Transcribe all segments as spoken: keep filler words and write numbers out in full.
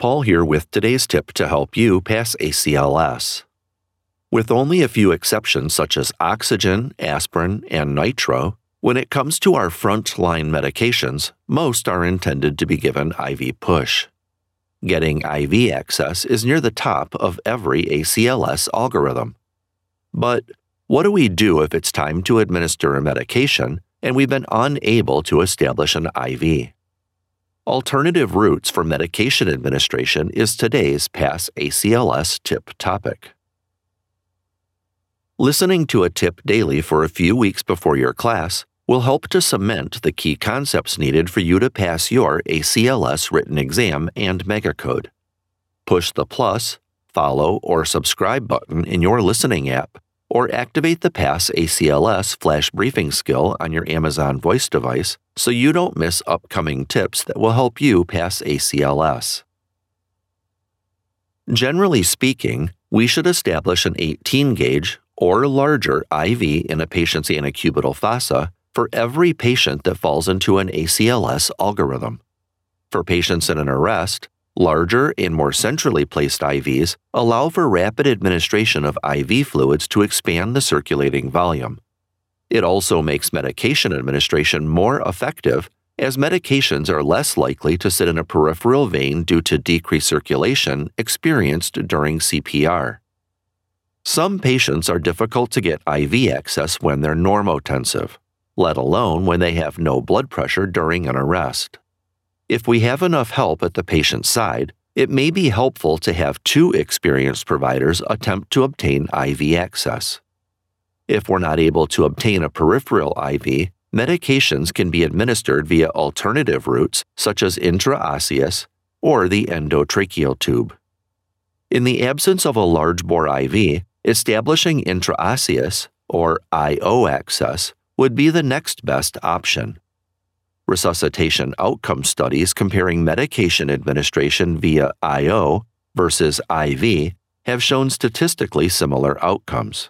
Paul here with today's tip to help you pass A C L S. With only a few exceptions such as oxygen, aspirin, and nitro, when it comes to our front-line medications, most are intended to be given I V push. Getting I V access is near the top of every A C L S algorithm. But what do we do if it's time to administer a medication and we've been unable to establish an I V? Alternative routes for medication administration is today's Pass A C L S tip topic. Listening to a tip daily for a few weeks before your class will help to cement the key concepts needed for you to pass your A C L S written exam and megacode. Push the plus, follow, or subscribe button in your listening app, or activate the Pass A C L S flash briefing skill on your Amazon Voice device so you don't miss upcoming tips that will help you pass A C L S. Generally speaking, we should establish an eighteen gauge or larger I V in a patient's antecubital fossa for every patient that falls into an A C L S algorithm. For patients in an arrest, larger and more centrally placed I Vs allow for rapid administration of I V fluids to expand the circulating volume. It also makes medication administration more effective, as medications are less likely to sit in a peripheral vein due to decreased circulation experienced during C P R. Some patients are difficult to get I V access when they're normotensive, let alone when they have no blood pressure during an arrest. If we have enough help at the patient's side, it may be helpful to have two experienced providers attempt to obtain I V access. If we're not able to obtain a peripheral I V, medications can be administered via alternative routes such as intraosseous or the endotracheal tube. In the absence of a large bore I V, establishing intraosseous or I O access would be the next best option. Resuscitation outcome studies comparing medication administration via I O versus I V have shown statistically similar outcomes.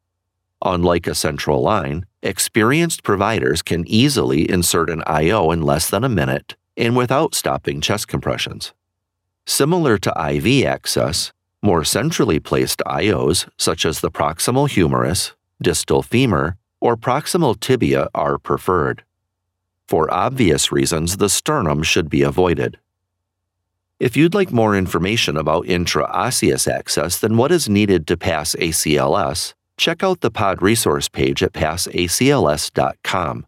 Unlike a central line, experienced providers can easily insert an I O in less than a minute and without stopping chest compressions. Similar to I V access, more centrally placed I Os, such as the proximal humerus, distal femur, or proximal tibia, are preferred. For obvious reasons, the sternum should be avoided. If you'd like more information about intraosseous access than what is needed to pass A C L S, check out the pod resource page at pass A C L S dot com.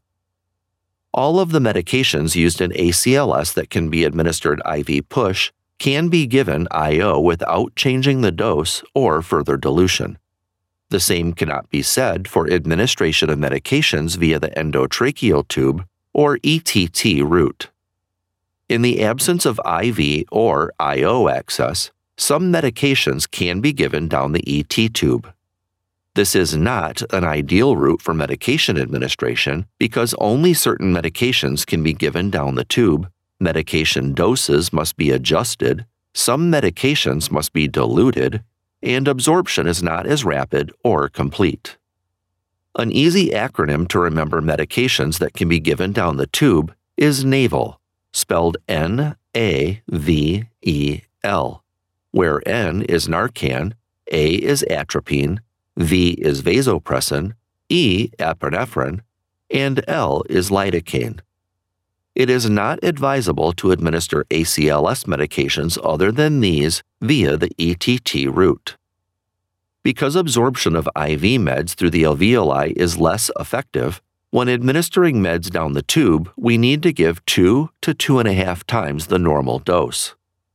All of the medications used in A C L S that can be administered I V push can be given I O without changing the dose or further dilution. The same cannot be said for administration of medications via the endotracheal tube or E T T route. In the absence of I V or I O access, some medications can be given down the E T tube. This is not an ideal route for medication administration because only certain medications can be given down the tube, medication doses must be adjusted, some medications must be diluted, and absorption is not as rapid or complete. An easy acronym to remember medications that can be given down the tube is NAVEL, spelled N A V E L, where N is Narcan, A is atropine, V is vasopressin, E epinephrine, and L is lidocaine. It is not advisable to administer A C L S medications other than these via the E T T route. Because absorption of I V meds through the alveoli is less effective, when administering meds down the tube, we need to give two to two and a half times the normal dose.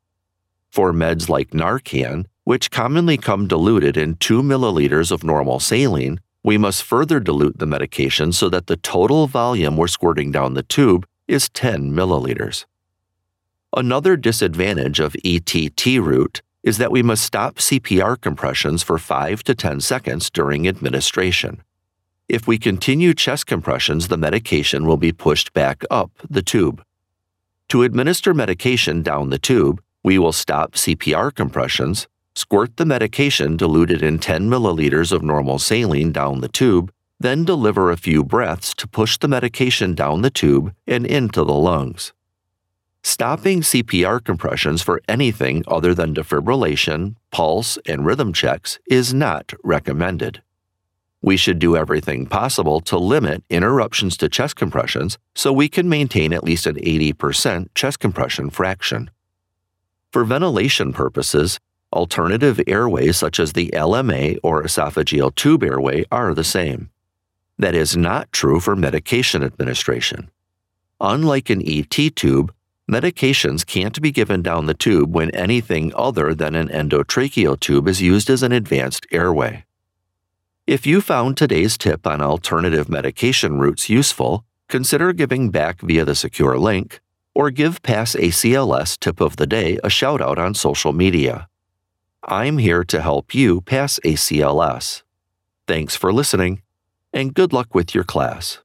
For meds like Narcan, which commonly come diluted in two milliliters of normal saline, we must further dilute the medication so that the total volume we're squirting down the tube is ten milliliters. Another disadvantage of E T T route is that we must stop C P R compressions for five to ten seconds during administration. If we continue chest compressions, the medication will be pushed back up the tube. To administer medication down the tube, we will stop C P R compressions, squirt the medication diluted in ten milliliters of normal saline down the tube, then deliver a few breaths to push the medication down the tube and into the lungs. Stopping C P R compressions for anything other than defibrillation, pulse, and rhythm checks is not recommended. We should do everything possible to limit interruptions to chest compressions so we can maintain at least an eighty percent chest compression fraction. For ventilation purposes, alternative airways such as the L M A or esophageal tube airway are the same. That is not true for medication administration. Unlike an E T tube, medications can't be given down the tube when anything other than an endotracheal tube is used as an advanced airway. If you found today's tip on alternative medication routes useful, consider giving back via the secure link, or give Pass A C L S Tip of the Day a shout out on social media. I'm here to help you pass A C L S. Thanks for listening, and good luck with your class.